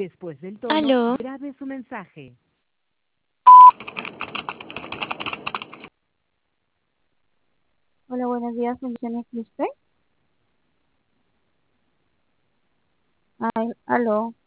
Después del tono, Aló. grabe su mensaje. Hola, buenos días, funciona aquí usted. Ay, aló.